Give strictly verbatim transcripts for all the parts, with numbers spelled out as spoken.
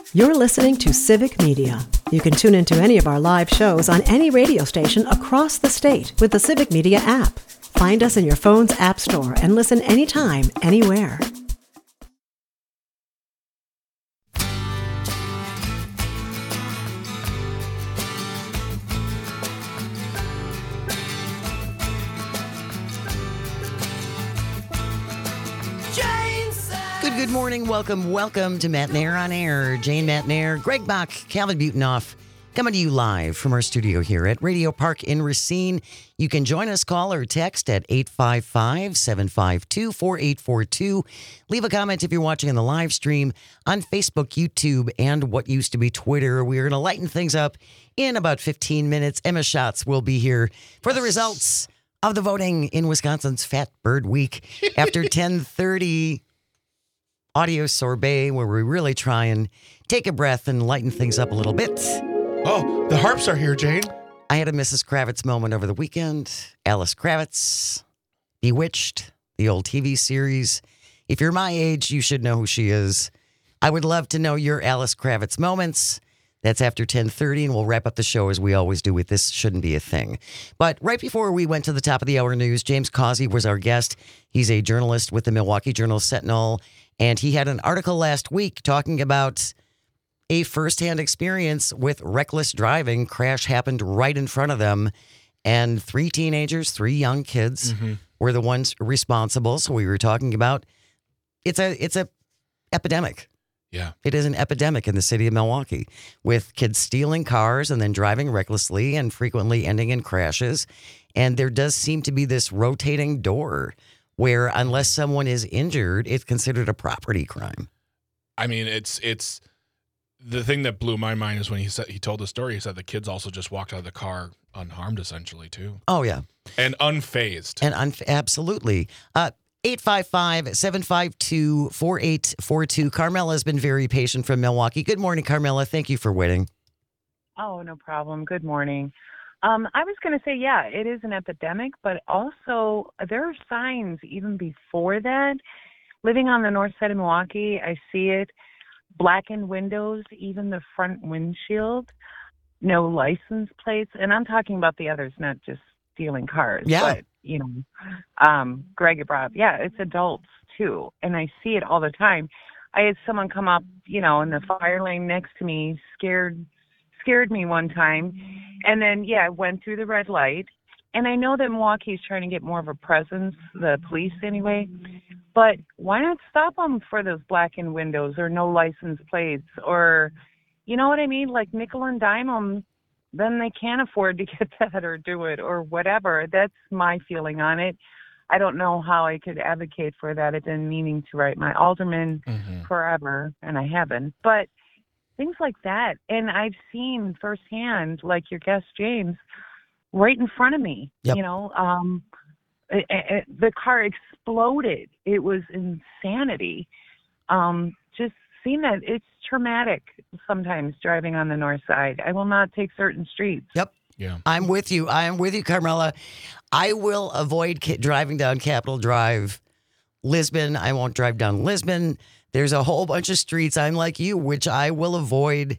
You're listening to Civic Media. You can tune into any of our live shows on any radio station across the state with the Civic Media app. Find us in your phone's app store and listen anytime, anywhere. Good, good morning. Welcome, welcome to Matt Nair on Air. Jane Matt Nair, Greg Bach, Calvin Butonoff, coming to you live from our studio here at Radio Park in Racine. You can join us, call or text at eight five five, seven five two, four eight four two. Leave a comment if you're watching on the live stream on Facebook, YouTube, and what used to be Twitter. We're going to lighten things up in about fifteen minutes. Emma Schatz will be here for the results of the voting in Wisconsin's Fat Bird Week after ten thirty. Audio sorbet, where we really try and take a breath and lighten things up a little bit. Oh, the harps are here, Jane. I had a Missus Kravitz moment over the weekend. Alice Kravitz, Bewitched, the old T V series. If you're my age, you should know who she is. I would love to know your Alice Kravitz moments. That's after ten thirty, and we'll wrap up the show as we always do with This Shouldn't Be a Thing. But right before we went to the top of the hour news, James Causey was our guest. He's a journalist with the Milwaukee Journal-Sentinel, and he had an article last week talking about a firsthand experience with reckless driving. Crash happened right in front of them, and three teenagers, three young kids mm-hmm. were the ones responsible. So we were talking about it's a it's a epidemic. Yeah. It is an epidemic in the city of Milwaukee with kids stealing cars and then driving recklessly and frequently ending in crashes. And there does seem to be this rotating door where unless someone is injured, it's considered a property crime. I mean, it's it's the thing that blew my mind is when he said he told the story. He said the kids also just walked out of the car unharmed, essentially, too. Oh, yeah. And unfazed. And un- absolutely. Uh, eight five five, seven five two, four eight four two. Carmela has been very patient from Milwaukee. Good morning, Carmela. Thank you for waiting. Oh, no problem. Good morning. Um, I was going to say, yeah, it is an epidemic, but also there are signs even before that. Living on the north side of Milwaukee, I see it. Blackened windows, even the front windshield, no license plates. And I'm talking about the others, not just stealing cars. Yeah. But, you know, um, Greg had brought up, yeah, it's adults too. And I see it all the time. I had someone come up, you know, in the fire lane next to me, scared scared me one time. And then, yeah, I went through the red light. And I know that Milwaukee's trying to get more of a presence, the police anyway. But why not stop them for those blackened windows or no license plates or, you know what I mean? Like nickel and dime them, then they can't afford to get that or do it or whatever. That's my feeling on it. I don't know how I could advocate for that. I've been meaning to write my alderman mm-hmm. forever, and I haven't. But things like that. And I've seen firsthand, like your guest, James, right in front of me, yep. you know, um, it, it, the car exploded. It was insanity. Um, just seeing that, it's traumatic sometimes driving on the north side. I will not take certain streets. Yep. Yeah. I'm with you. I am with you, Carmela. I will avoid ca- driving down Capitol Drive, Lisbon. I won't drive down Lisbon. There's a whole bunch of streets, I'm like you, which I will avoid.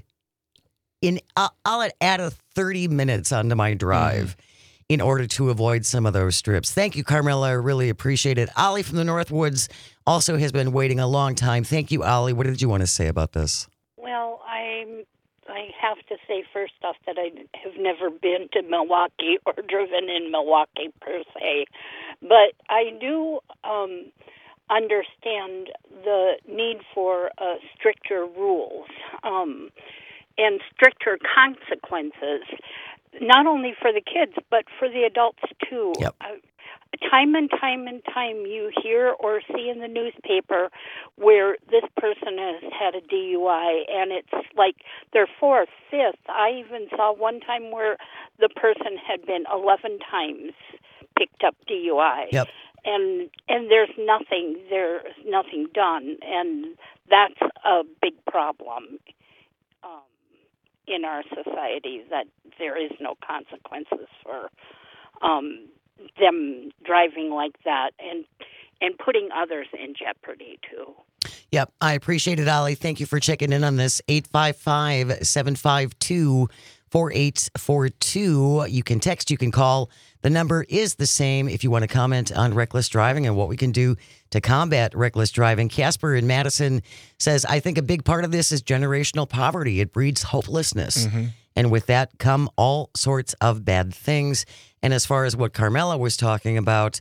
In I'll, I'll add a thirty minutes onto my drive mm-hmm. in order to avoid some of those strips. Thank you, Carmela. I really appreciate it. Ollie from the Northwoods also has been waiting a long time. Thank you, Ollie. What did you want to say about this? Well, I'm, I have to say first off that I have never been to Milwaukee or driven in Milwaukee per se, but I do um, understand the need for uh, stricter rules um, and stricter consequences, not only for the kids, but for the adults too. Yep. Uh, time and time and time you hear or see in the newspaper where this person has had a D U I, and it's like their fourth, fifth. I even saw one time where the person had been eleven times picked up D U I. Yep. And and there's nothing there's nothing done, and that's a big problem um, in our society, that there is no consequences for um, them driving like that and and putting others in jeopardy too. Yep, I appreciate it, Ollie. Thank you for checking in on this. eight five five, seven five two, four eight four two. You can text, you can call. The number is the same if you want to comment on reckless driving and what we can do to combat reckless driving. Casper in Madison says, I think a big part of this is generational poverty. It breeds hopelessness. Mm-hmm. And with that come all sorts of bad things. And as far as what Carmela was talking about,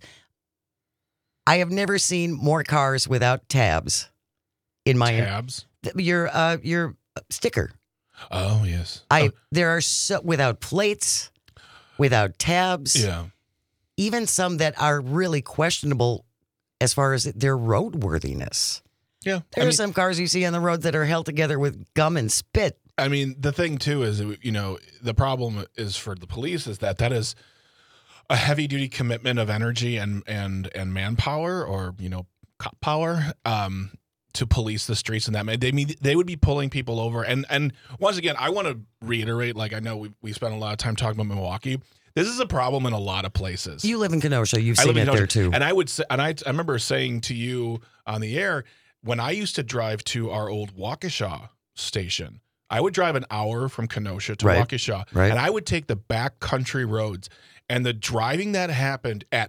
I have never seen more cars without tabs in my Tabs? your uh your sticker. Oh, yes. I Oh, there are so without plates, without tabs. yeah. Even some that are really questionable as far as their roadworthiness. Yeah. There I are mean, some cars you see on the road that are held together with gum and spit. I mean, the thing too is, you know, the problem is for the police is that that is a heavy duty commitment of energy and and and manpower, or you know, cop power, um, to police the streets and that. They mean they would be pulling people over. And and once again, I want to reiterate, like I know we we spent a lot of time talking about Milwaukee. This is a problem in a lot of places. You live in Kenosha. You've I seen live in it there Kenosha. too. And I would say, and I I remember saying to you on the air, when I used to drive to our old Waukesha station, I would drive an hour from Kenosha to Right. Waukesha, Right. and I would take the back country roads. And the driving that happened at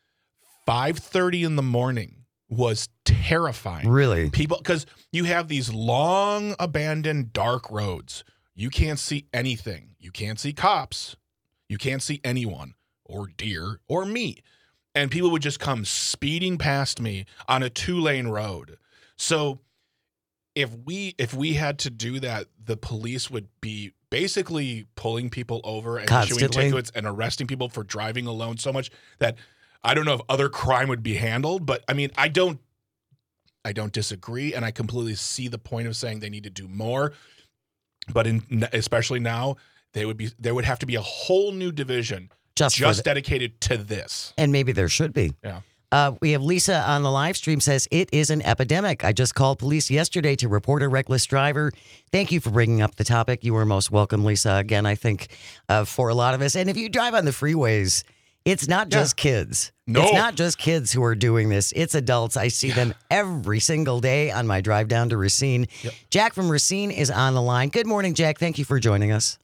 five thirty in the morning was terrifying. Really? People, because you have these long, abandoned, dark roads. You can't see anything. You can't see cops. You can't see anyone, or deer, or me. And people would just come speeding past me on a two-lane road. So if we if we had to do that, the police would be basically pulling people over and issuing Constantly. tickets and arresting people for driving alone so much that I don't know if other crime would be handled. But I mean, I don't I don't disagree, and I completely see the point of saying they need to do more. But in especially now, they would be there would have to be a whole new division Just, for just the- dedicated to this. and maybe there should be. Yeah. Uh, we have Lisa on the live stream says, it is an epidemic. I just called police yesterday to report a reckless driver. Thank you for bringing up the topic. You are most welcome, Lisa. Again, I think uh, for a lot of us. And if you drive on the freeways, it's not just kids. No. It's not just kids who are doing this. It's adults. I see them every single day on my drive down to Racine. Yep. Jack from Racine is on the line. Good morning, Jack. Thank you for joining us.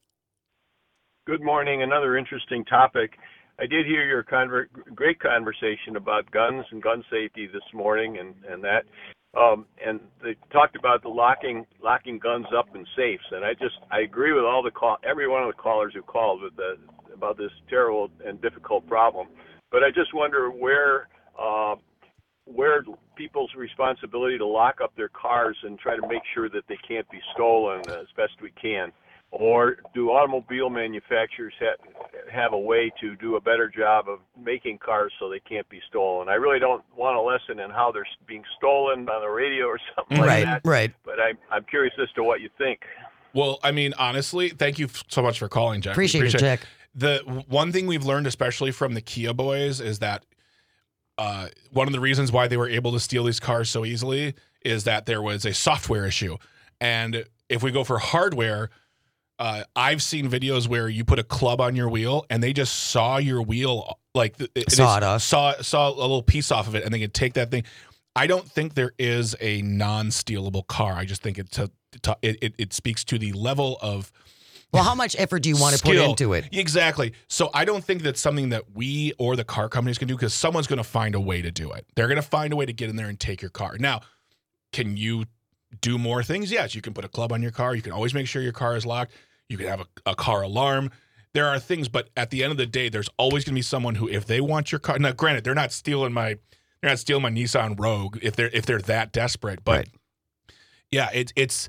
Good morning. Another interesting topic. I did hear your conver- great conversation about guns and gun safety this morning, and and that, um, and they talked about the locking locking guns up in safes. And I just I agree with all the call every one of the callers who called with the about this terrible and difficult problem. But I just wonder where uh, where people's responsibility to lock up their cars and try to make sure that they can't be stolen as best we can. Or do automobile manufacturers ha- have a way to do a better job of making cars so they can't be stolen? I really don't want a lesson in how they're being stolen on the radio or something like Right, that. right. But I, I'm curious as to what you think. Well, I mean, honestly, thank you f- so much for calling, Jack. We Appreciate, it, Jack. The w- one thing we've learned, especially from the Kia boys, is that uh, one of the reasons why they were able to steal these cars so easily is that there was a software issue. And if we go for hardware, uh, I've seen videos where you put a club on your wheel and they just saw your wheel, like it, it is- Sawdust. saw saw a little piece off of it, and they can take that thing. I don't think there is a non-stealable car. I just think it it it, it speaks to the level of Well, how much effort do you want to put skill. into it? Exactly. So I don't think that's something that we or the car companies can do, because someone's going to find a way to do it. They're going to find a way to get in there and take your car. Now, can you do more things? Yes, you can put a club on your car. You can always make sure your car is locked. You can have a, a car alarm. There are things, but at the end of the day, there's always going to be someone who, if they want your car, now granted, they're not stealing my, they're not stealing my Nissan Rogue if they're if they're that desperate. But Right. yeah, it, it's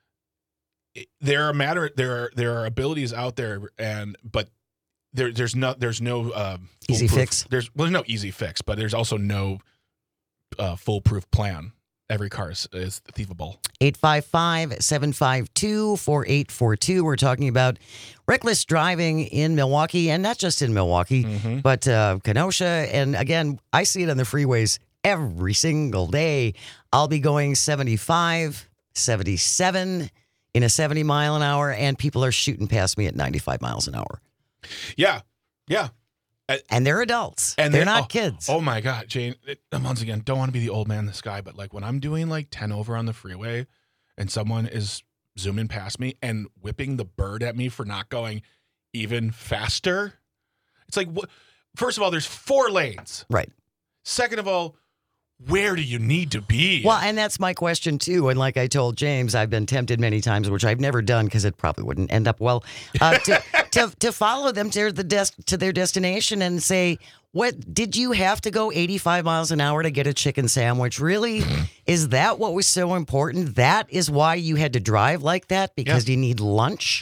it, there are matter there are there are abilities out there, and but there there's no there's no uh, Easy foolproof- fix? There's well, there's no easy fix, but there's also no uh, foolproof plan. Every car is, is thievable. eight five five, seven five two, four eight four two. We're talking about reckless driving in Milwaukee, and not just in Milwaukee, Mm-hmm. but uh, Kenosha. And again, I see it on the freeways every single day. I'll be going seventy-five, seventy-seven in a seventy mile an hour, and people are shooting past me at ninety-five miles an hour. Yeah, yeah. And, and they're adults. and they're they- not oh, kids. Oh my God, Jane. It, once again, don't want to be the old man in the sky, but like when I'm doing like ten over on the freeway and someone is zooming past me and whipping the bird at me for not going even faster, it's like, wh- first of all, there's four lanes. Right. Second of all, where do you need to be? Well, and that's my question too. And like I told James, I've been tempted many times, which I've never done because it probably wouldn't end up well, uh, to, to to follow them to the des- to their destination and say, "What did you have to go eighty-five miles an hour to get a chicken sandwich? Really? Is that what was so important? That is why you had to drive like that because Yeah. you need lunch?"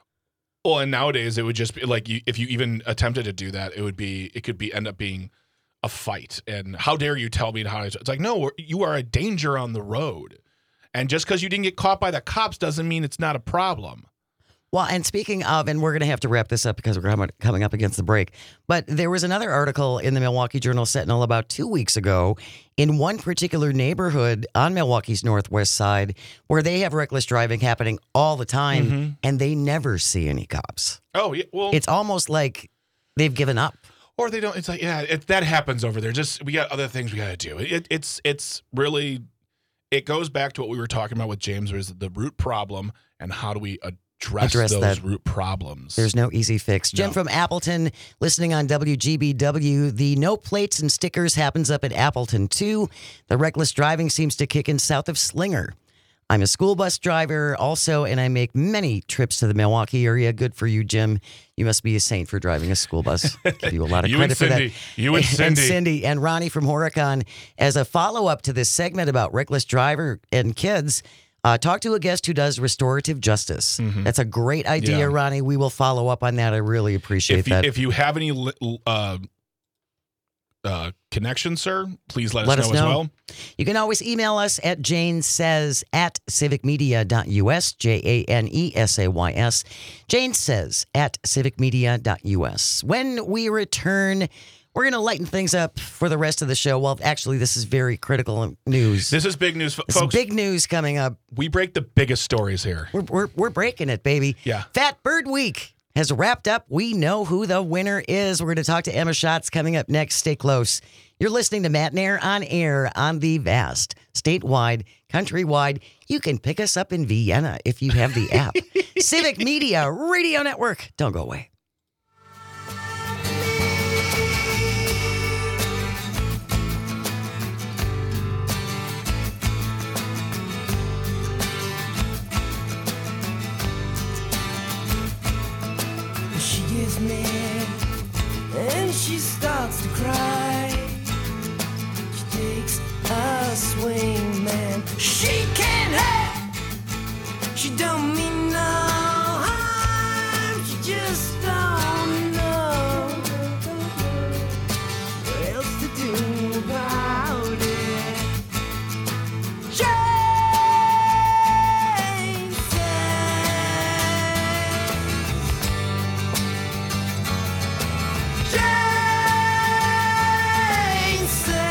Well, and nowadays it would just be like you, if you even attempted to do that, it would be it could be end up being a fight. And how dare you tell me how to? It's like, no, you are a danger on the road, and just because you didn't get caught by the cops doesn't mean it's not a problem. Well, and speaking of, and we're going to have to wrap this up because we're coming- coming up against the break, but there was another article in the Milwaukee Journal-Sentinel about two weeks ago in one particular neighborhood on Milwaukee's northwest side where they have reckless driving happening all the time, Mm-hmm. and they never see any cops. Oh, yeah, well, It's almost like they've given up. or they don't. It's like, yeah, it, that happens over there. Just we got other things we got to do. It, it's it's really it goes back to what we were talking about with James, was the root problem and how do we address, Address those that. root problems. There's no easy fix. Jim No. from Appleton, listening on W G B W. The no plates and stickers happens up at Appleton, too. The reckless driving seems to kick in south of Slinger. I'm a school bus driver also, and I make many trips to the Milwaukee area. Good for you, Jim. You must be a saint for driving a school bus. Give you a lot of You credit and for that. Cindy. You and Cindy. And Cindy and Ronnie from Horicon. As a follow-up to this segment about reckless driver and kids, uh, talk to a guest who does restorative justice. That's a great idea, Yeah. Ronnie. We will follow up on that. I really appreciate if you, that. if you have any li- uh, uh, connections, sir, please let us Let know us as know. well. You can always email us at Jane Says at civicmedia dot U S, J A N E S A Y S. Jane Says at civicmedia dot U S. When we return, we're going to lighten things up for the rest of the show. Well, actually, this is very critical news. This is big news, This is folks. big news coming up. We break the biggest stories here. We're, we're, we're breaking it, baby. Yeah. Fat Bird Week has wrapped up. We know who the winner is. We're going to talk to Emma Schatz coming up next. Stay close. You're listening to Matt Nair on air on the vast, statewide, countrywide. You can pick us up in Vienna if you have the app. Civic Media Radio Network. Don't go away. She gets mad and she starts to cry. She takes a swing, man. She can't help. She don't mean no harm. She just don't know what else to do about it. Jane says. Jane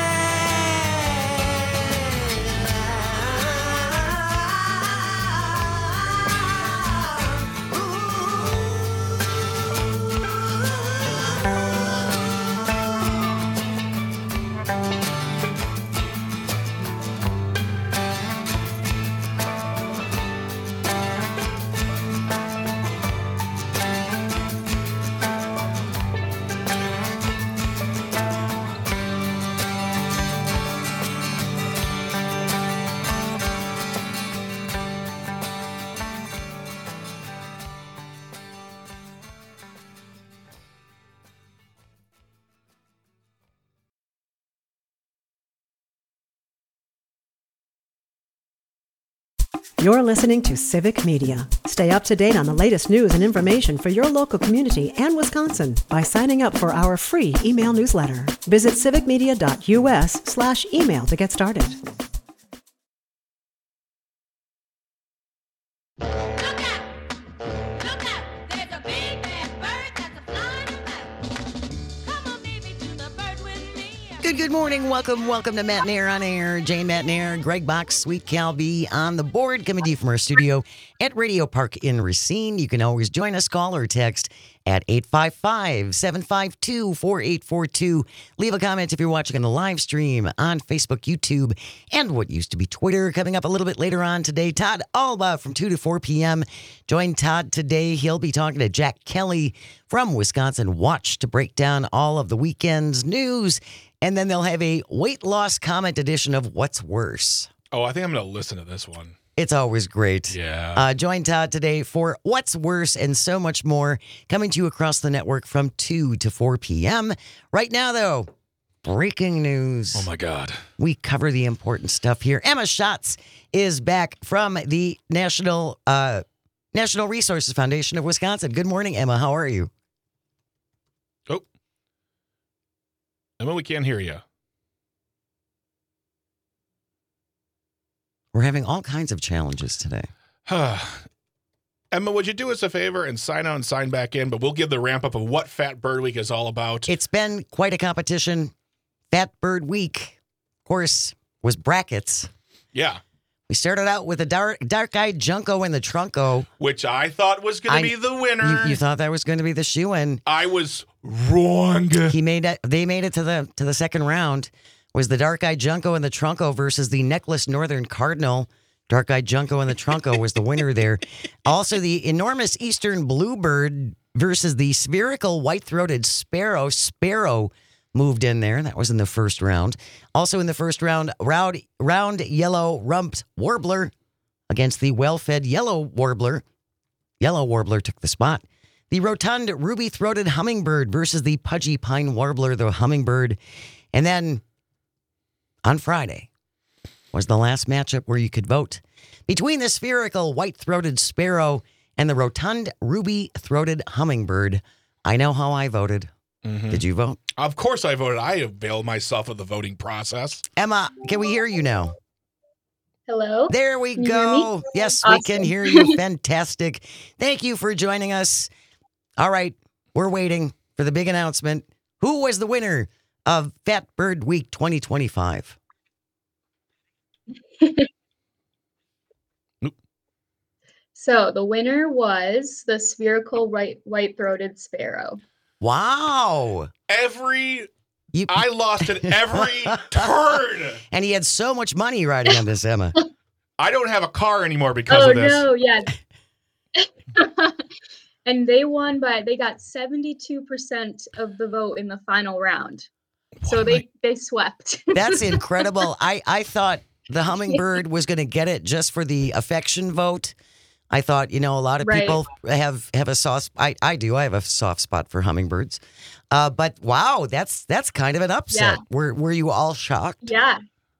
You're listening to Civic Media. Stay up to date on the latest news and information for your local community and Wisconsin by signing up for our free email newsletter. Visit civicmedia dot U S slash email to get started. Look out! Look out! There's a big bad bird that's a flying about. Come on, baby, to the bird with me. Good, good morning. Welcome, welcome to Matt Nair on Air. Jane Matt Nair, Greg Box, Sweet Cal B on the board, coming to you from our studio at Radio Park in Racine. You can always join us, call or text at eight five five, seven five two, four eight four two. Leave a comment if you're watching on the live stream on Facebook, YouTube, and what used to be Twitter. Coming up a little bit later on today, Todd Alba from two to four p.m. Join Todd today. He'll be talking to Jack Kelly from Wisconsin Watch to break down all of the weekend's news. And then they'll have a weight loss comment edition of What's Worse. Oh, I think I'm going to listen to this one. It's always great. Yeah. Uh, join Todd today for What's Worse and so much more, coming to you across the network from two to four p.m. Right now, though, breaking news. Oh, my God. We cover the important stuff here. Emma Schatz is back from the National uh, National Resources Foundation of Wisconsin. Good morning, Emma. How are you? Oh. Emma, we can't hear you. We're having all kinds of challenges today. Emma, would you do us a favor and sign out and sign back in? But we'll give the ramp up of what Fat Bird Week is all about. It's been quite a competition. Fat Bird Week, of course, was brackets. Yeah. We started out with a dark, dark-eyed Junko in the Trunko. Which I thought was going to be the winner. You, you thought that was going to be the shoe-in. I was wrong. He made it. They made it to the to the second round. Was the dark-eyed Junko in the Trunko versus the necklace Northern Cardinal. Dark-eyed Junko in the Trunko was the winner there. Also, the enormous Eastern Bluebird versus the spherical white-throated Sparrow. Sparrow moved in there. That was in the first round. Also in the first round, round, round yellow rumped warbler against the well-fed yellow warbler. Yellow warbler took the spot. The rotund ruby-throated hummingbird versus the pudgy pine warbler, the hummingbird. And then on Friday was the last matchup where you could vote between the spherical white-throated sparrow and the rotund ruby-throated hummingbird. I know how I voted. Mm-hmm. Did you vote? Of course I voted. I availed myself of the voting process. Emma, can we hear you now? Hello? There we Can you go. hear me? Yes, Awesome. we can hear you. Fantastic. Thank you for joining us. All right, we're waiting for the big announcement. Who was the winner of Fat Bird Week twenty twenty-five? So the winner was the spherical white white-throated sparrow. Wow. Every, You, I lost at every turn. and he had so much money riding on this, Emma. I don't have a car anymore because Oh of this. no, yeah. And they won by they got seventy-two percent of the vote in the final round. So What am they they swept. That's incredible. I, I thought the hummingbird was going to get it just for the affection vote. I thought, you know, a lot of Right. people have, have a soft I, I do. I have a soft spot for hummingbirds. Uh, but wow, that's that's kind of an upset. Yeah. Were were you all shocked? Yeah.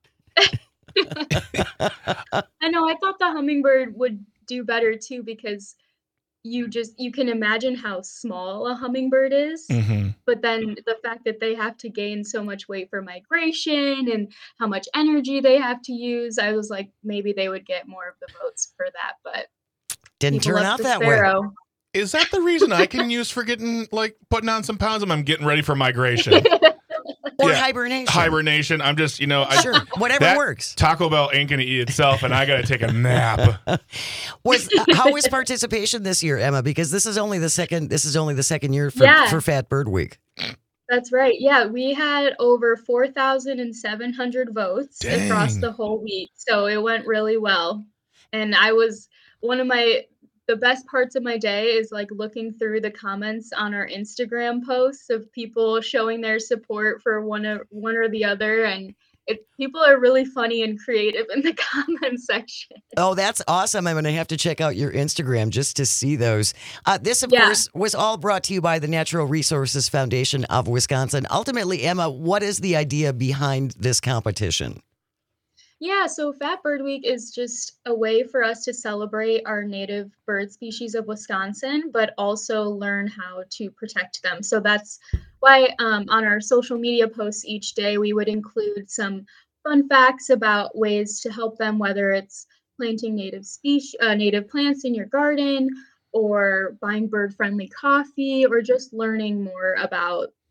I know, I thought the hummingbird would do better too because you just you can imagine how small a hummingbird is. Mm-hmm. But then the fact that they have to gain so much weight for migration and how much energy they have to use, I was like, maybe they would get more of the votes for that. But Didn't people turn love out the that way. sparrow. Is that the reason I can use for getting, like, putting on some pounds? I'm getting ready for migration. Or Yeah. hibernation. Hibernation. I'm just, you know, I, Sure, whatever that- works. Taco Bell ain't going to eat itself, and I got to take a nap. Was how was participation this year, Emma? Because this is only the second. This is only the second year for, Yeah. for Fat Bird Week. That's right. Yeah, we had over four thousand seven hundred votes across Dang. the whole week. So it went really well. And I was one of my the best parts of my day is like looking through the comments on our Instagram posts of people showing their support for one or one or the other, and it, people are really funny and creative in the comment section. Oh, that's awesome. I'm going to have to check out your Instagram just to see those. Uh, this, of Yeah. course, was all brought to you by the Natural Resources Foundation of Wisconsin. Ultimately, Emma, what is the idea behind this competition? Yeah, so Fat Bird Week is just a way for us to celebrate our native bird species of Wisconsin, but also learn how to protect them. So that's why um, on our social media posts each day, we would include some fun facts about ways to help them, whether it's planting native species, uh, native plants in your garden, or buying bird-friendly coffee, or just learning more about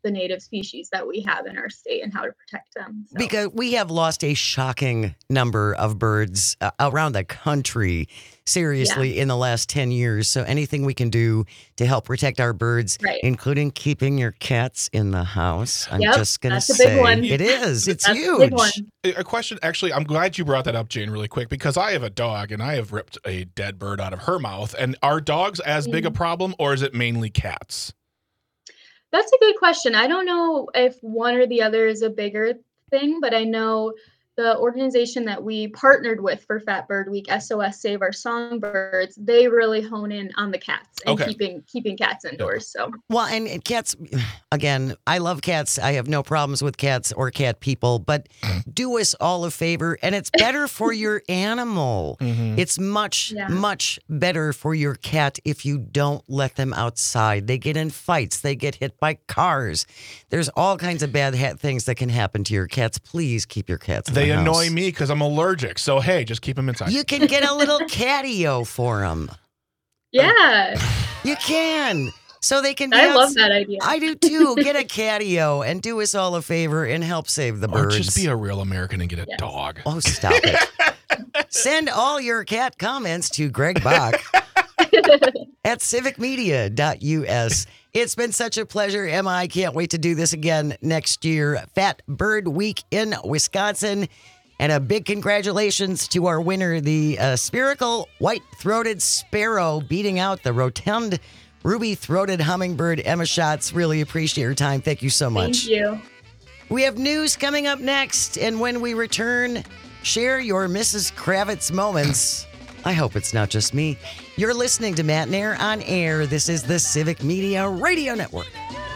the native species that we have in our state and how to protect them. So. Because we have lost a shocking number of birds uh, around the country, seriously, Yeah. in the last ten years. So anything we can do to help protect our birds, Right. including keeping your cats in the house, I'm Yep, just going to that's a big say one. it is. It's That's huge. a big one. A a question, actually, I'm glad you brought that up, Jane, really quick, because I have a dog and I have ripped a dead bird out of her mouth. And are dogs as big a Mm. problem, or is it mainly cats? That's a good question. I don't know if one or the other is a bigger thing, but I know the organization that we partnered with for Fat Bird Week, S O S Save Our Songbirds, they really hone in on the cats and Okay. keeping keeping cats indoors. So Well, and and cats, again, I love cats. I have no problems with cats or cat people, but do us all a favor, and it's better for your animal. Mhm. It's much, Yeah. much better for your cat if you don't let them outside. They get in fights, they get hit by cars. There's all kinds of bad ha- things that can happen to your cats. Please keep your cats in They the house. annoy me because I'm allergic. So, hey, just keep them inside. You can get a little catio for them. yeah, You can. So they can be I love outs- that idea. I do too. Get a catio and do us all a favor and help save the or birds. just be a real American and get a Yes. dog. Oh, stop it. Send all your cat comments to Greg Bach at civic media dot U S. It's been such a pleasure, Emma. I can't wait to do this again next year. Fat Bird Week in Wisconsin. And a big congratulations to our winner, the uh, spherical white-throated sparrow, beating out the rotund ruby-throated hummingbird. Emma Schatz, really appreciate your time. Thank you so much. Thank you. We have news coming up next, and when we return, share your Missus Kravitz moments. I hope it's not just me. You're listening to Matt and Air on Air. This is the Civic Media Radio Network.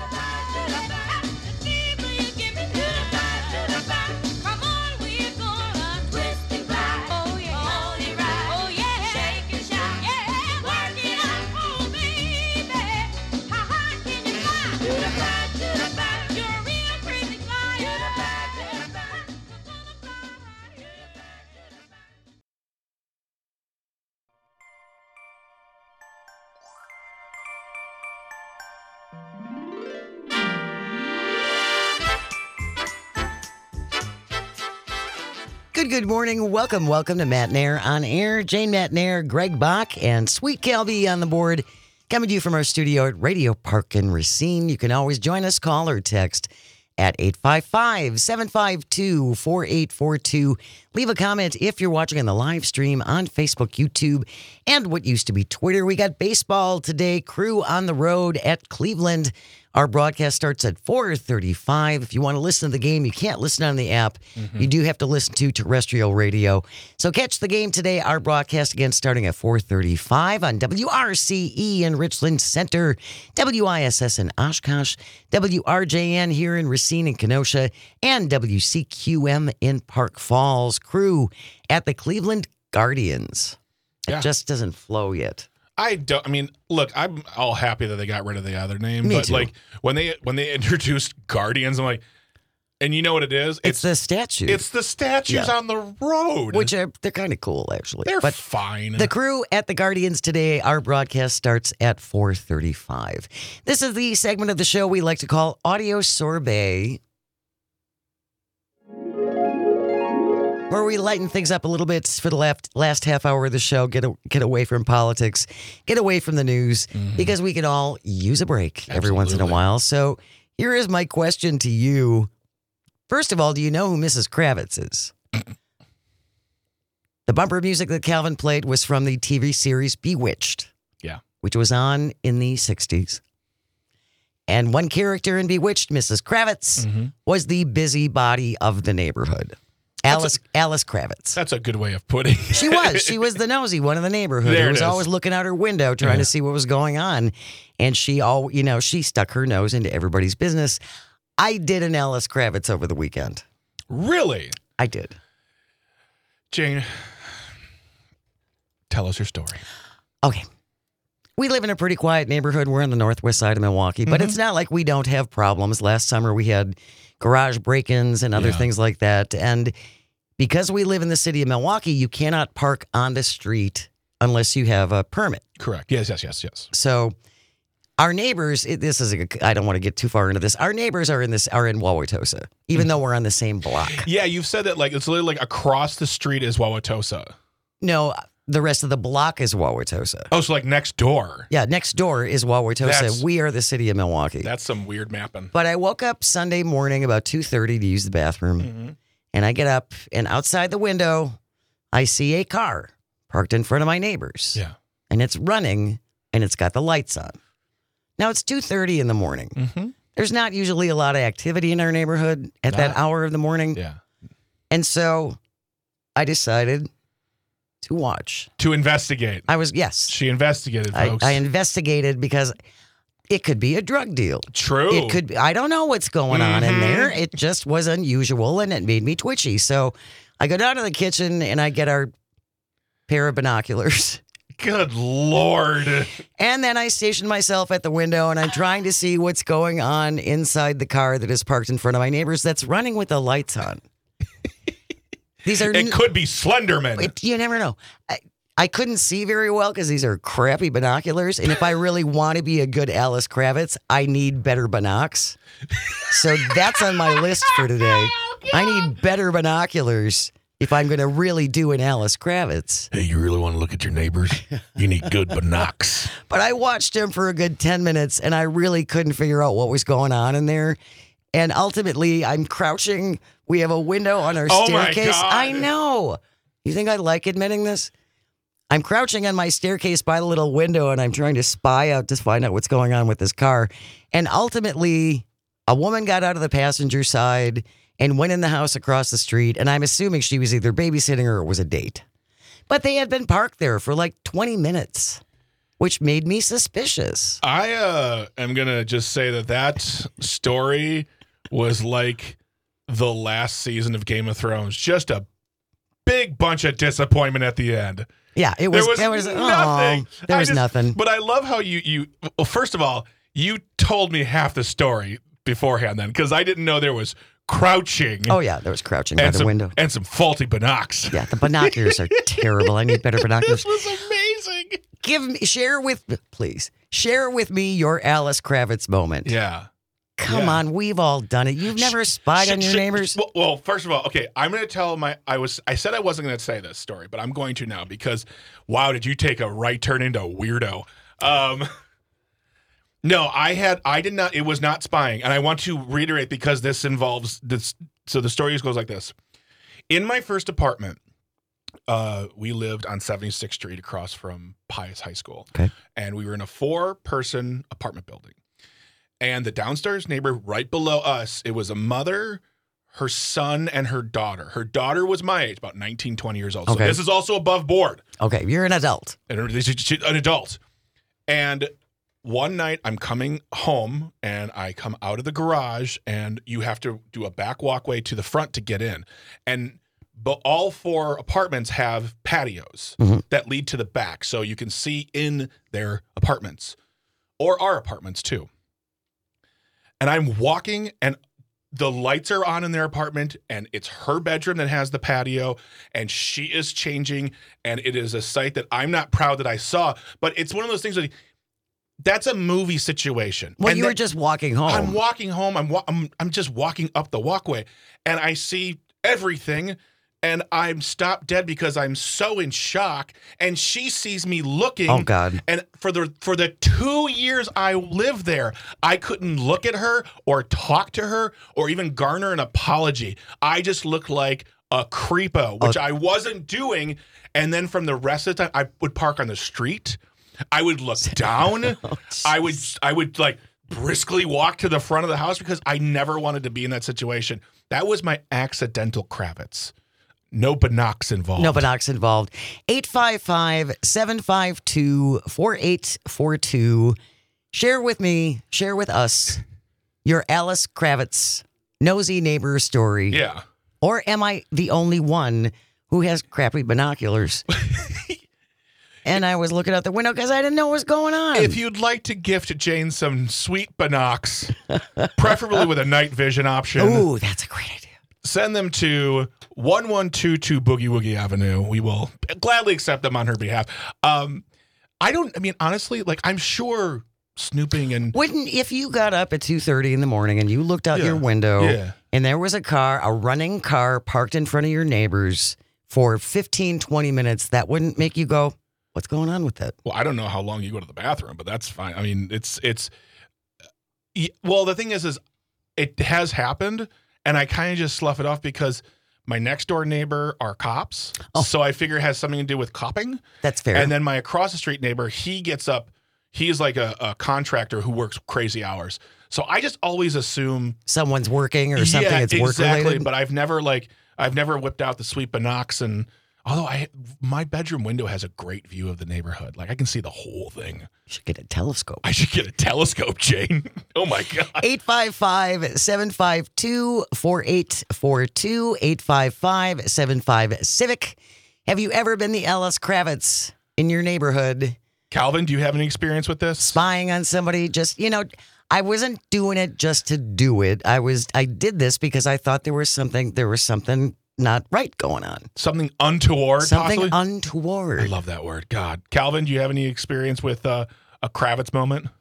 Good, good morning. Welcome, welcome to Matt and Air on Air. Jane Matt and Air, Greg Bach, and Sweet Calby on the board. Coming to you from our studio at Radio Park in Racine. You can always join us, call or text at eight five five, seven five two, four eight four two. Leave a comment if you're watching on the live stream on Facebook, YouTube, and what used to be Twitter. We got baseball today. Crew on the road at Cleveland. Our broadcast starts at four thirty-five. If you want to listen to the game, you can't listen on the app. You do have to listen to terrestrial radio. So catch the game today. Our broadcast again starting at four thirty-five on W R C E in Richland Center, W I S S in Oshkosh, W R J N here in Racine and Kenosha, and W C Q M in Park Falls. Crew at the Cleveland Guardians. It Yeah. just doesn't flow yet. I don't. I mean, look, I'm all happy that they got rid of the other name, Me but too. like when they when they introduced Guardians, I'm like, and you know what it is? It's, the statue. it's the statues Yeah. on the road, which are they're kind of cool actually. they're but fine. the crew at the Guardians today, our broadcast starts at four thirty-five. This is the segment of the show we like to call Audio Sorbet, where we lighten things up a little bit for the last, last half hour of the show, get a, get away from politics, get away from the news, because we can all use a break every once in a Absolutely. while. So here is my question to you. First of all, do you know who Missus Kravitz is? The bumper music that Calvin played was from the T V series Bewitched. Yeah. Which was on in the sixties. And one character in Bewitched, Missus Kravitz, Mhm. was the busybody of the neighborhood. Alice Alice Kravitz. That's a good way of putting it. She was. She was the nosy one in the neighborhood There who it was is. always looking out her window trying Yeah. to see what was going on. And she all, you know, she stuck her nose into everybody's business. I did an Alice Kravitz over the weekend. Really, I did. Jane, tell us your story. Okay. We live in a pretty quiet neighborhood. We're on the northwest side of Milwaukee, but Mhm. it's not like we don't have problems. Last summer we had garage break-ins and other Yeah. things like that. And because we live in the city of Milwaukee, you cannot park on the street unless you have a permit. Correct. Yes, yes, yes, yes. So Our neighbors, it, this is, a, I don't want to get too far into this. Our neighbors are in this are in Wauwatosa, even though we're on the same block. Yeah, you've said that like it's literally like across the street is Wauwatosa. No, the rest of the block is Wauwatosa. Oh, so like next door. Yeah, next door is Wauwatosa. That's- We are the city of Milwaukee. That's some weird mapping. But I woke up Sunday morning about two thirty to use the bathroom, Mm-hmm. and I get up, and outside the window, I see a car parked in front of my neighbors. Yeah. And it's running, and it's got the lights on. Now, it's two thirty in the morning. Mm-hmm. There's not usually a lot of activity in our neighborhood at that Not- hour of the morning. Yeah. And so I decided to watch. To investigate. I was, yes. She investigated, I, folks. I investigated because it could be a drug deal. True. It could be, I don't know what's going on in Mhm. there. It just was unusual and it made me twitchy. So I go down to the kitchen and I get our pair of binoculars. Good Lord. And then I station myself at the window and I'm trying to see what's going on inside the car that is parked in front of my neighbors that's running with the lights on. These are It could be Slenderman. It, you never know. I, I couldn't see very well because these are crappy binoculars. And if I really want to be a good Alice Kravitz, I need better binocs. So that's on my list for today. I need better binoculars if I'm going to really do an Alice Kravitz. Hey, you really want to look at your neighbors? You need good binocs. But I watched him for a good ten minutes and I really couldn't figure out what was going on in there. And ultimately, I'm crouching. We have a window on our Oh my staircase. God. I know. You think I like admitting this? I'm crouching on my staircase by the little window and I'm trying to spy out to find out what's going on with this car. And ultimately, a woman got out of the passenger side and went in the house across the street. And I'm assuming she was either babysitting or it was a date. But they had been parked there for like twenty minutes, which made me suspicious. I uh, am going to just say that that story was like the last season of Game of Thrones. Just a big bunch of disappointment at the end. Yeah, it was. There was, there was nothing. oh, there I was just- nothing. But I love how you, you, well, first of all, you told me half the story beforehand then, because I didn't know there was crouching. Oh yeah, there was crouching by and the some, window. and some faulty binocs. Yeah, the binoculars are terrible. I need better binoculars. This was amazing. Give me, share with, please, share with me your Alice Kravitz moment. Yeah. Come Yeah. on, we've all done it. You've never spied Sh- on your sh- neighbors. Well, well, first of all, okay, I'm going to tell my. I was. I said I wasn't going to say this story, but I'm going to now because, wow, did you take a right turn into a weirdo? Um, no, I had. I did not. It was not spying, and I want to reiterate because this involves this. So the story goes like this: in my first apartment, uh, we lived on seventy-sixth Street across from Pius High School, Okay. and we were in a four-person apartment building. And the downstairs neighbor right below us, it was a mother, her son, and her daughter. Her daughter was my age, about nineteen, twenty years old. Okay. So this is also above board. Okay, you're an adult. And this is she- an adult. And one night I'm coming home and I come out of the garage and you have to do a back walkway to the front to get in. And but all four apartments have patios Mhm. that lead to the back so you can see in their apartments or our apartments too. And I'm walking and the lights are on in their apartment and it's her bedroom that has the patio and she is changing and it is a sight that I'm not proud that I saw, but it's one of those things that that's a movie situation. Well, And you that- were just walking home. I'm walking home. I'm, wa- I'm I'm just walking up the walkway and I see everything and I'm stopped dead because I'm so in shock and she sees me looking. Oh, God. And for the for the two years I lived there, I couldn't look at her or talk to her or even garner an apology. I just looked like a creepo, which Oh. I wasn't doing. And then from the rest of the time, I would park on the street. I would look down. Oh, I would I would like briskly walk to the front of the house because I never wanted to be in that situation. That was my accidental Kravitz. No binocs involved. No binocs involved. eight five five, seven five two, four eight four two. Share with me, share with us your Alice Kravitz nosy neighbor story. Yeah. Or am I the only one who has crappy binoculars? And I was looking out the window because I didn't know what was going on. If you'd like to gift Jane some sweet binocs, preferably with a night vision option, Ooh, that's a great idea. send them to one one two two Boogie Woogie Avenue. We will gladly accept them on her behalf. Um, I don't, I mean, honestly, like, I'm sure snooping and Wouldn't if you got up at two thirty in the morning and you looked out Yeah. your window Yeah. and there was a car, a running car parked in front of your neighbors for fifteen, twenty minutes, that wouldn't make you go, what's going on with that? well, I don't know how long you go to the bathroom, but that's fine. I mean, it's it's y- well, the thing is is it has happened and I kind of just slough it off because my next door neighbor are cops. Oh. So I figure it has something to do with copping. That's fair. And then my across the street neighbor, he gets up, he's like a, a contractor who works crazy hours. So I just always assume Someone's working or something yeah, that's work exactly. related. But I've never like I've never whipped out the sweet binocs and although I my bedroom window has a great view of the neighborhood. Like I can see the whole thing. You should get a telescope. I should get a telescope, Jane. Oh my God. eight five five, seven five two, four eight four two, eight five five, seven five Civic. Have you ever been the Alice Kravitz in your neighborhood? Calvin, do you have any experience with this? Spying on somebody? Just, you know, I wasn't doing it just to do it. I was, I did this because I thought there was something, there was something not right going on. Something untoward, Something possibly? untoward. I love that word. God. Calvin, do you have any experience with uh, a Kravitz moment?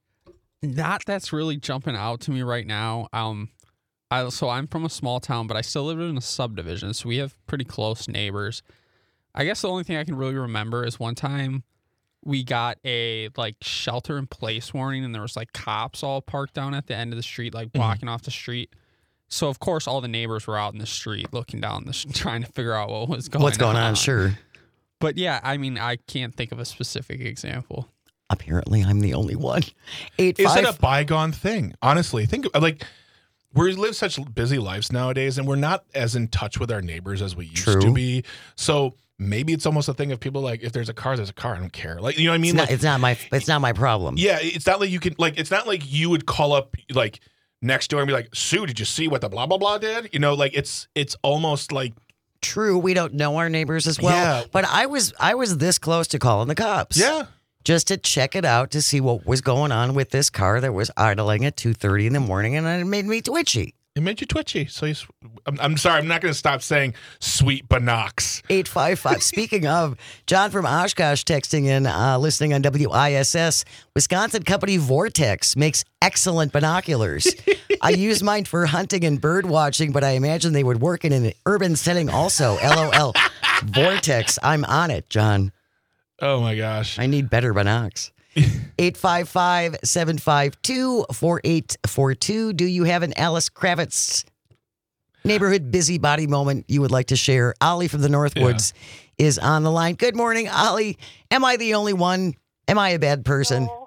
Not that's really jumping out to me right now. Um, I so I'm from a small town, but I still live in a subdivision, so we have pretty close neighbors. I guess the only thing I can really remember is one time we got a like shelter in place warning, and there was like cops all parked down at the end of the street, like blocking off the street. So of course, all the neighbors were out in the street looking down the trying to figure out what was going on. What's going on? Sure. But yeah, I mean, I can't think of a specific example. Apparently, I'm the only one. Eight Is five. it a bygone thing? Honestly, think like we live such busy lives nowadays, and we're not as in touch with our neighbors as we used True. to be. So maybe it's almost a thing of people like, if there's a car, there's a car. I don't care. Like, you know what I mean? It's not, Like, it's not my. It's not my problem. yeah, it's not like you can like. It's not like you would call up like next door and be like, Sue, did you see what the blah blah blah did? You know, like it's it's almost like True, we don't know our neighbors as well. Yeah. But I was I was this close to calling the cops. yeah. Just to check it out to see what was going on with this car that was idling at two thirty in the morning, and it made me twitchy. It made you twitchy. So you, I'm, I'm sorry. I'm not going to stop saying sweet binocs. eight five five. Speaking of, John from Oshkosh texting in, uh, listening on W I S S, Wisconsin company Vortex makes excellent binoculars. I use mine for hunting and bird watching, but I imagine they would work in an urban setting also. LOL. Vortex. I'm on it, John. Oh my gosh. I need better binocs. eight five five, seven five two, four eight four two. Do you have an Alice Kravitz neighborhood busybody moment you would like to share? Ollie from the Northwoods is on the line. Good morning, Ollie. Am I the only one? Am I a bad person? No,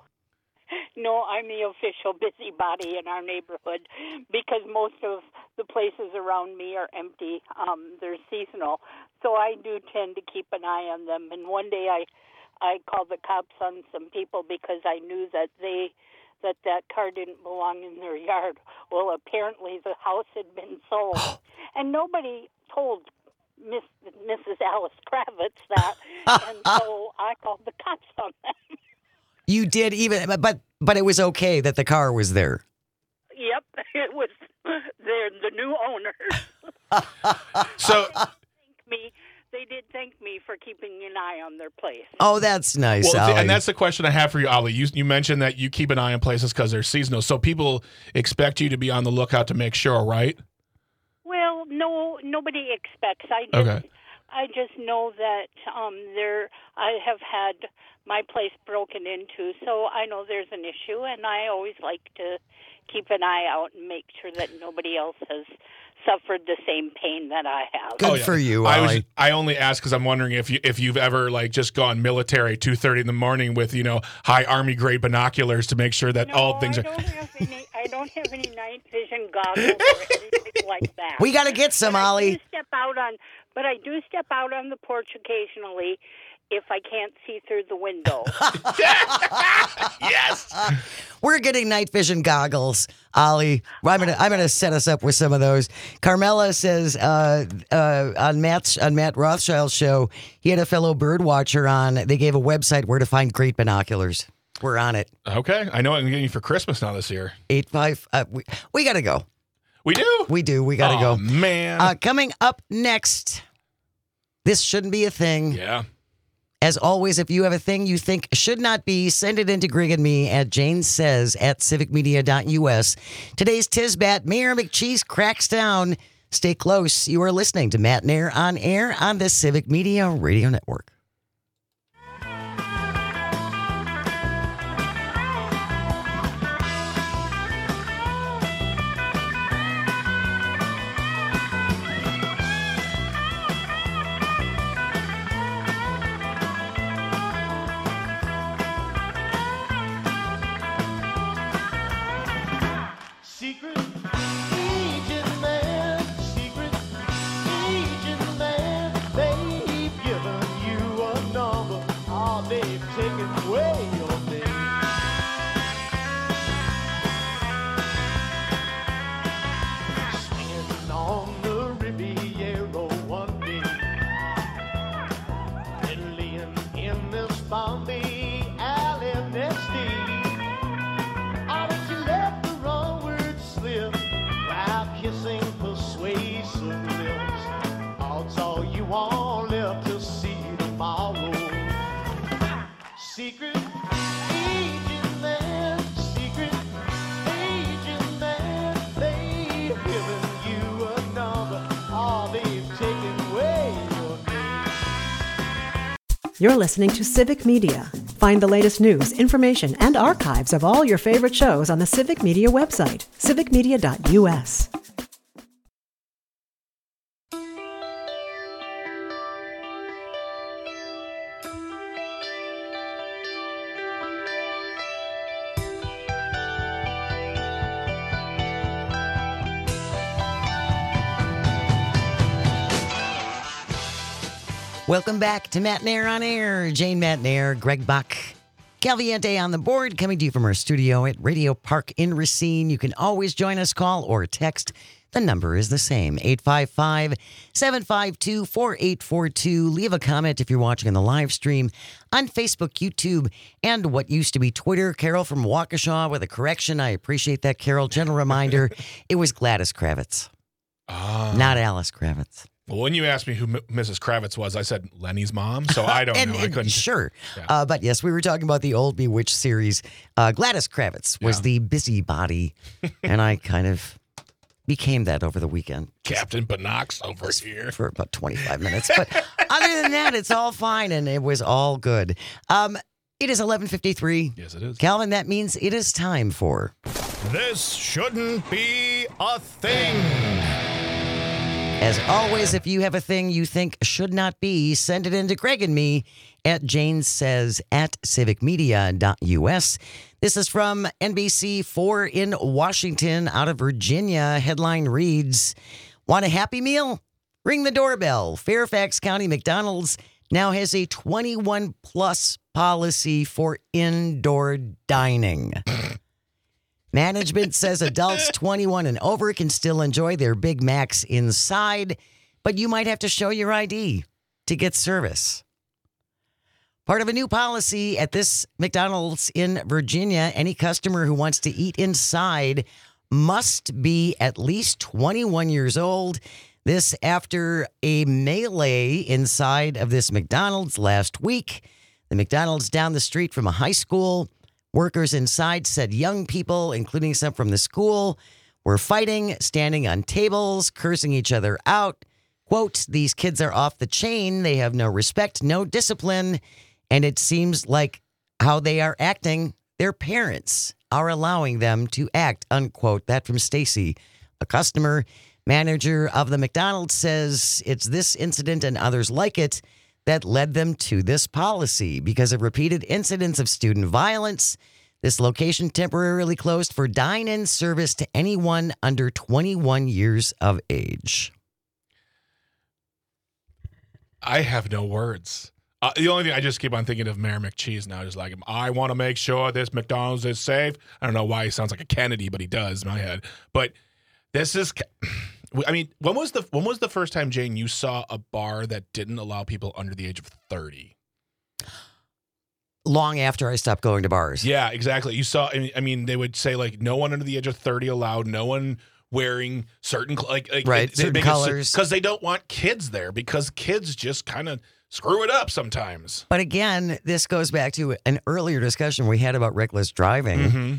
no, I'm the official busybody in our neighborhood because most of the places around me are empty. Um, they're seasonal. So I do tend to keep an eye on them. And one day I, I called the cops on some people because I knew that they that that car didn't belong in their yard. Well, apparently the house had been sold. And nobody told Miss Missus Alice Kravitz that. And so I called the cops on them. You did even, but but it was okay that the car was there. Yep, it was they're the new owners. So Thank me. They did thank me for keeping an eye on their place. Oh, that's nice, Well, Ollie. and that's the question I have for you, Ollie. You, you mentioned that you keep an eye on places because they're seasonal. So people expect you to be on the lookout to make sure, right? Well, no, nobody expects. I just, Okay. I just know that um, there. I have had my place broken into, so I know there's an issue, and I always like to keep an eye out and make sure that nobody else has suffered the same pain that I have. Good Oh, yeah. for you, I was. Ollie. I only ask because I'm wondering if you if you've ever like just gone military two thirty in the morning with you know high army grade binoculars to make sure that No, all things I are. don't have any. I don't have any night vision goggles or anything like that. We got to get some, But I Ollie. do step out on, but I do step out on the porch occasionally if I can't see through the window. Yes. We're getting night vision goggles, Ollie. I'm gonna I'm gonna set us up with some of those. Carmela says uh, uh, on Matt's on Matt Rothschild's show, he had a fellow bird watcher on. They gave a website where to find great binoculars. We're on it. Okay. I know what I'm getting you for Christmas now this year. Eight five. Uh, we we gotta go. We do. We do. We gotta oh, go. Man. Uh, coming up next. This shouldn't be a thing. yeah. As always, if you have a thing you think should not be, send it in to Greg and me at Jane Says at civic media dot U S. Today's Tisbat, Mayor McCheese cracks down. Stay close. You are listening to Matt Nair on air on the Civic Media Radio Network. Secret agent man, secret agent man, they've given you a number, oh, they've taken away your name. Swinging on the Riviera one day, and laying in this Bombay alley next day. Oh, but you let the wrong word slip while kissing persuasive lips. Oh, it's all you want left to see tomorrow. Secret agent man, secret agent man, they've given you a number, oh, they've taken away your name. You're listening to Civic Media. Find the latest news, information, and archives of all your favorite shows on the Civic Media website, civic media dot U S. Welcome back to Matt Nair on air. Jane Matt Nair, Greg Buck, Calviente on the board, coming to you from our studio at Radio Park in Racine. You can always join us, call or text. The number is the same, eight five five, seven five two, four eight four two. Leave a comment if you're watching on the live stream on Facebook, YouTube, and what used to be Twitter. Carol from Waukesha with a correction. I appreciate that, Carol. Gentle reminder, it was Gladys Kravitz, Ah. not Alice Kravitz. Well, when you asked me who M- Missus Kravitz was, I said Lenny's mom, so I don't and, know. I and couldn't. Sure. Yeah. Uh, but yes, we were talking about the old Bewitched series. Uh, Gladys Kravitz was Yeah. the busybody, and I kind of became that over the weekend Captain Binox over here. for about twenty-five minutes. But other than that, it's all fine, and it was all good. Um, it is eleven fifty-three. Yes, it is. Calvin, that means it is time for... This shouldn't be a thing. As always, if you have a thing you think should not be, send it in to Greg and me at Jane Says at civic media dot U S. This is from N B C four in Washington, out of Virginia. Headline reads, want a Happy Meal? Ring the doorbell. Fairfax County McDonald's now has a twenty-one plus policy for indoor dining. Management says adults twenty-one and over can still enjoy their Big Macs inside, but you might have to show your I D to get service. Part of a new policy at this McDonald's in Virginia, any customer who wants to eat inside must be at least twenty-one years old. This after a melee inside of this McDonald's last week. The McDonald's down the street from a high school. Workers inside said young people, including some from the school, were fighting, standing on tables, cursing each other out. Quote, these kids are off the chain. They have no respect, no discipline. And it seems like how they are acting, their parents are allowing them to act, unquote. That from Stacy, a customer. Manager of the McDonald's says it's this incident and others like it that led them to this policy. Because of repeated incidents of student violence, this location temporarily closed for dine-in service to anyone under twenty-one years of age. I have no words. Uh, the only thing I just keep on thinking of Mayor McCheese now, just like, I want to make sure this McDonald's is safe. I don't know why he sounds like a Kennedy, but he does in my head. But this is, I mean, when was the when was the first time, Jane, you saw a bar that didn't allow people under the age of thirty? Long after I stopped going to bars. Yeah, exactly. You saw, I mean, I mean, they would say like no one under the age of thirty allowed, no one wearing certain, like, like right, they certain make colors. Because they don't want kids there, because kids just kind of screw it up sometimes. But again, this goes back to an earlier discussion we had about reckless driving. Mm-hmm.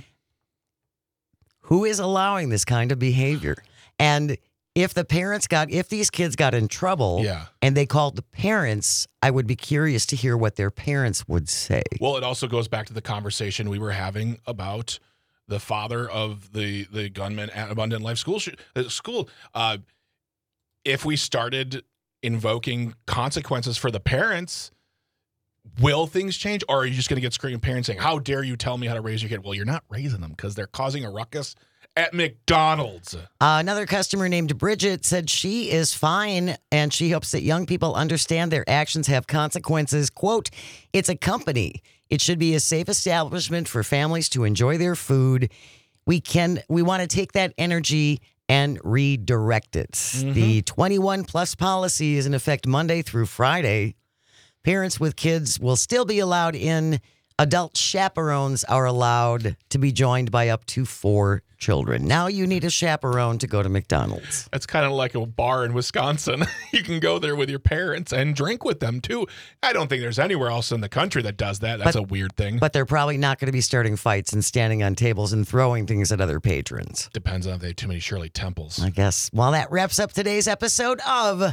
Who is allowing this kind of behavior? And if the parents got, if these kids got in trouble Yeah. and they called the parents, I would be curious to hear what their parents would say. Well, it also goes back to the conversation we were having about the father of the, the gunman at Abundant Life School. sh- uh, School. Uh, if we started invoking consequences for the parents, will things change? Or are you just going to get screaming parents saying, how dare you tell me how to raise your kid? Well, you're not raising them because they're causing a ruckus at McDonald's. Uh, another customer named Bridget said she is fine and she hopes that young people understand their actions have consequences. Quote, it's a company. It should be a safe establishment for families to enjoy their food. We can, we want to take that energy and redirect it. Mm-hmm. The twenty-one plus policy is in effect Monday through Friday. Parents with kids will still be allowed in. Adult chaperones are allowed to be joined by up to four children. Now you need a chaperone to go to McDonald's. That's kind of like a bar in Wisconsin. You can go there with your parents and drink with them too. I don't think there's anywhere else in the country that does that. That's But- a weird thing. But they're probably not going to be starting fights and standing on tables and throwing things at other patrons. Depends on if they have too many Shirley Temples. I guess. Well, that wraps up today's episode of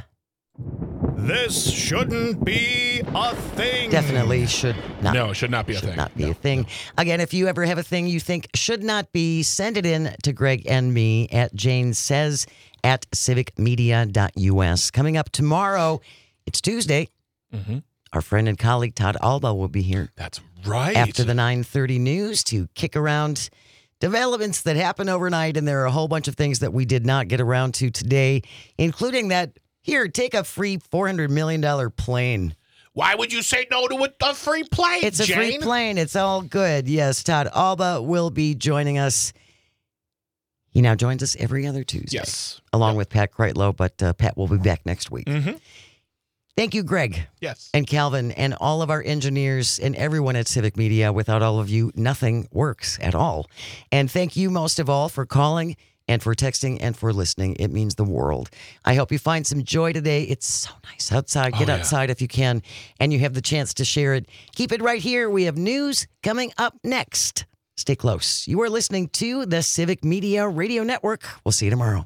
This shouldn't be a thing. Definitely Should Not. No, it should not be a should thing. not be a thing. Again, if you ever have a thing you think should not be, send it in to Greg and me at Jane Says at civic media dot U S. Coming up tomorrow, it's Tuesday. Mm-hmm. Our friend and colleague Todd Alba will be here That's right. after the nine thirty news to kick around developments that happened overnight. And there are a whole bunch of things that we did not get around to today, including that, here, take a free four hundred million dollars plane. Why would you say no to a, a free plane, It's a Jane? free plane. It's all good. Yes, Todd Alba will be joining us. He now joins us every other Tuesday. Yes. Along with Pat Kreitlow, but uh, Pat will be back next week. Mm-hmm. Thank you, Greg. Yes. And Calvin and all of our engineers and everyone at Civic Media. Without all of you, nothing works at all. And thank you most of all for calling and for texting and for listening. It means the world. I hope you find some joy today. It's so nice outside. Get Oh, yeah. outside if you can, and you have the chance to share it. Keep it right here. We have news coming up next. Stay close. You are listening to the Civic Media Radio Network. We'll see you tomorrow.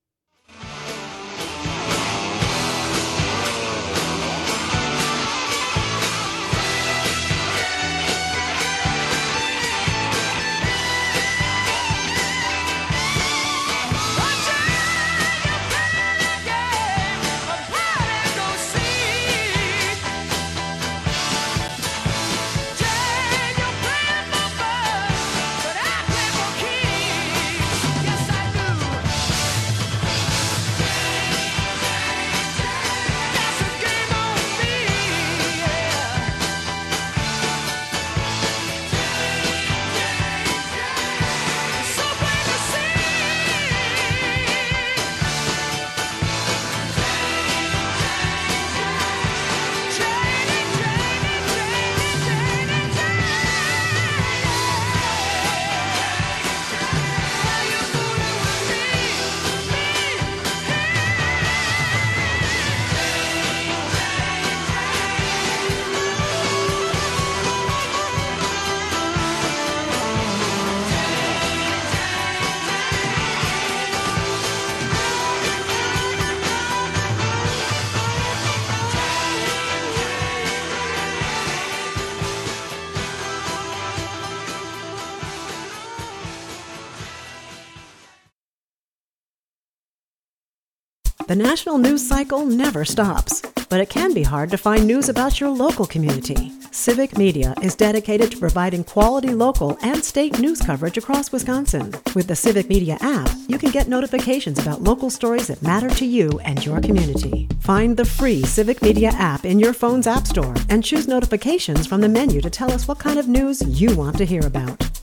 The national news cycle never stops, but it can be hard to find news about your local community. Civic Media is dedicated to providing quality local and state news coverage across Wisconsin. With the Civic Media app, you can get notifications about local stories that matter to you and your community. Find the free Civic Media app in your phone's app store and choose notifications from the menu to tell us what kind of news you want to hear about.